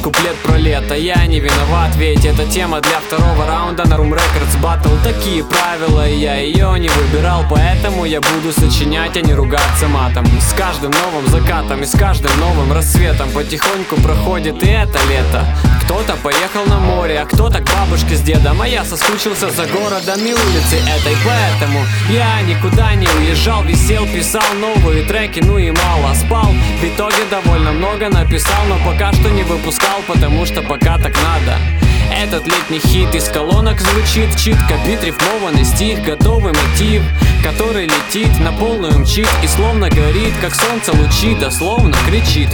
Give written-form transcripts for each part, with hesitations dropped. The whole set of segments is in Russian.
куплет про лето. Я не виноват, ведь это тема для второго раунда на Room Records Battle. Такие правила, и я ее не выбирал, поэтому я буду сочинять, а не ругаться матом. С каждым новым закатом и с каждым новым рассветом потихоньку проходит и это лето. Кто-то поехал на море, а кто-то к бабушке с дедом, а я соскучился за городом и улицей этой. Поэтому я никуда не уезжал, висел, писал новые треки, ну и мало спал. В итоге довольно много написал, но пока что не выпускал, потому что пока так надо. Этот летний хит из колонок звучит читко, бит, рифмованный стих, готовый мотив, который летит, на полную мчит и словно горит, как солнце лучи, дословно кричит.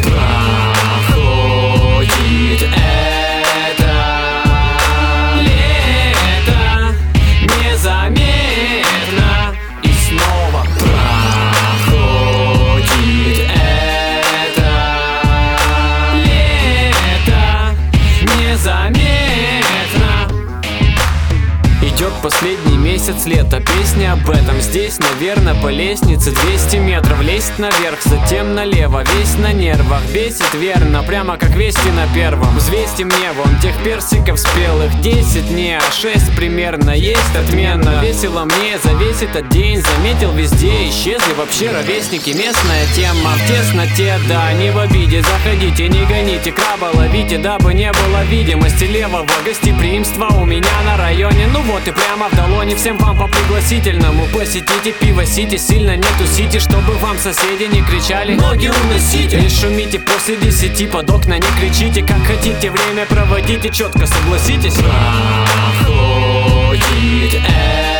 Проходит это лето незаметно, и снова проходит это лето незаметно. Идет последний месяц лета, песня об этом. Здесь, наверное, по лестнице 200 метров. Лезть наверх, затем налево, весь на нервах. Бесит верно, прямо как вести на первом. Взвесьте мне вон тех персиков спелых 10, не, а 6 примерно. Есть отменно, весело мне за весь этот день. Заметил везде, исчезли вообще ровесники. Местная тема в тесноте, да, не в обиде. Заходите, не гоните, краба ловите, дабы не было видимости левого гостеприимства у меня на районе. Ну вот и прямо в долоне всем вам по пригласительному. Посетите, пиво сите, сильно не тусите, чтобы вам соседи не кричали ноги уносите. Не шумите после 10, под окна не кричите. Как хотите, время проводите четко, согласитесь. Проходит